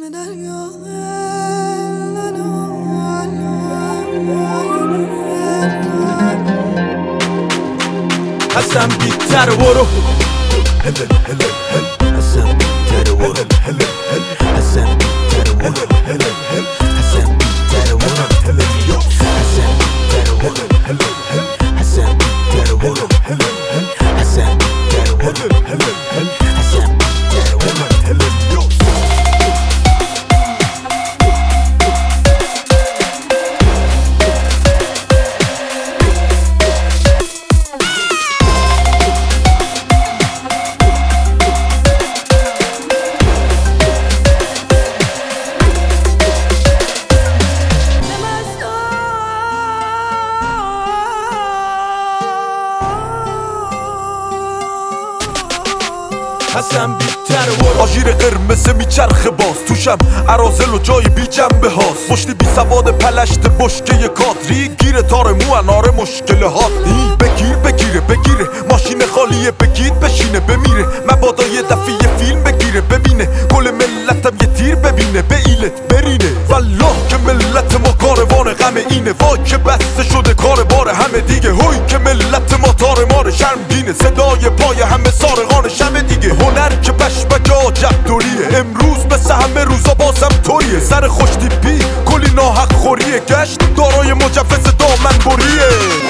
حسن بیتر برو حسن بیتر برو حسن بیتر برو حسن بیتر برو حسن بیتر برو حسن بیتر برو حسن بیتر برو حسن بیتر برو حسن بیتر برو آژیر قرمز میچرخه باز توشم عرازل و جای بی جنبه هاست مشتی بی سواد پلشت بشکه کادری گیره تار مو اناره مشکله هات بگیره ماشین خالیه بگید بشینه بمیره مبادا یه دفعه فیلم بگیره ببینه کل ملتم یه تیر ببینه به ایلت برینه والله که ملت ما کاروان غم اینه وای که بسته شده کار بار همه دیگه هوی که ملت ما تار ماره شرمگینه صدای پای همه سارقان شمه دیگه هنر که بشبک عجب دوریه امروز مثل همه روزا بازم طوریه سر خوشتیپی کلی ناحق خوریه گشت دارای مجوز دامن بریه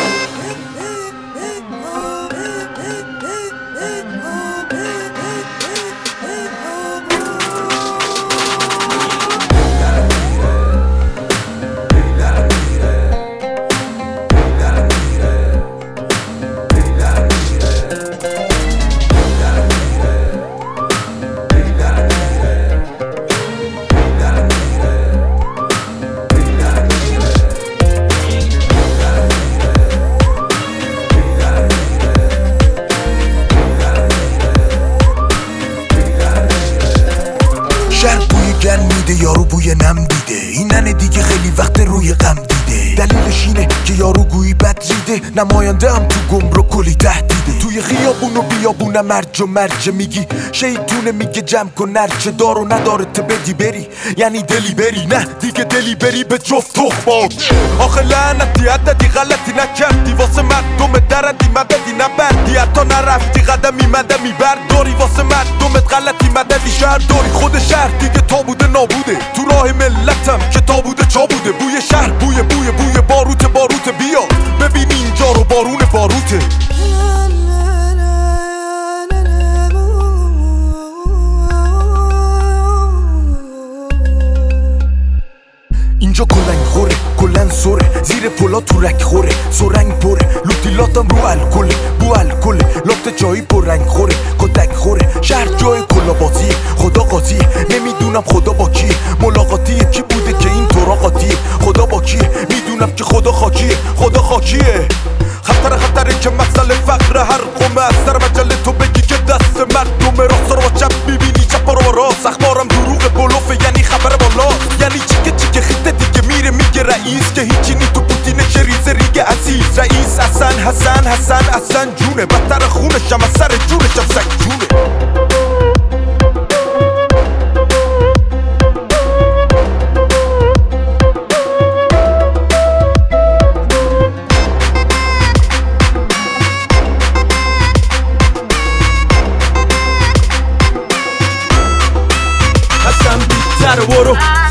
شهر بوی گن میده یارو بوی نم دیده اینن دیگه خیلی وقت روی غم دیده دلیلش اینه که یارو گویی بد ریده نماینده هم تو گمرک کلی تهدیده توی خیابون و بیابونم مرج و مرجه میگی شیطونه میگه جمع کن نرچه دار و نداره ته بدی بری یعنی دلی بری نه دیگه دلی بری به جفت تخمات آخه لعنتی عددی غلطی نکردی واسه مردم دردی مددی نبردی حتی نرفتی قدمی مدمی برداری واسه مردمت غلطی مددی شهر داری خود شهر دیگه تابوده نابوده تو راه ملتم که تابوده چا بوده بوی شهر بوی باروت بیا ببین اینجا رو بارون باروته اینجا کلنگ خوره کلن سوره زیر پلا تو رک خوره سرنگ پره لوتیلاتم رو الکله بو الکله لات جایی پر رنگ خوره کتک خوره شهر جای کلابازیه خدا قاضیه نمیدونم خدا با کیه ملاقاتیه کی بوده که این طورا قاطیه خدا با کیه میدونم که خدا خاکیه خطره که مسئله فقر هر قومه از سر مجله تو بگی که دست مردم راست رو با چپ میبینی چپ رو با راست اخبارم دروغ بلوفه یعنی خبر بالا یعنی چیکه خیته دیگه میره میگه رئیس که هیچی نی تو پوتینه که ریزه ریگه عزیز رئیس حسن جونه بدتر خونشم از سر جونشم سک جونه حسن بیتر برو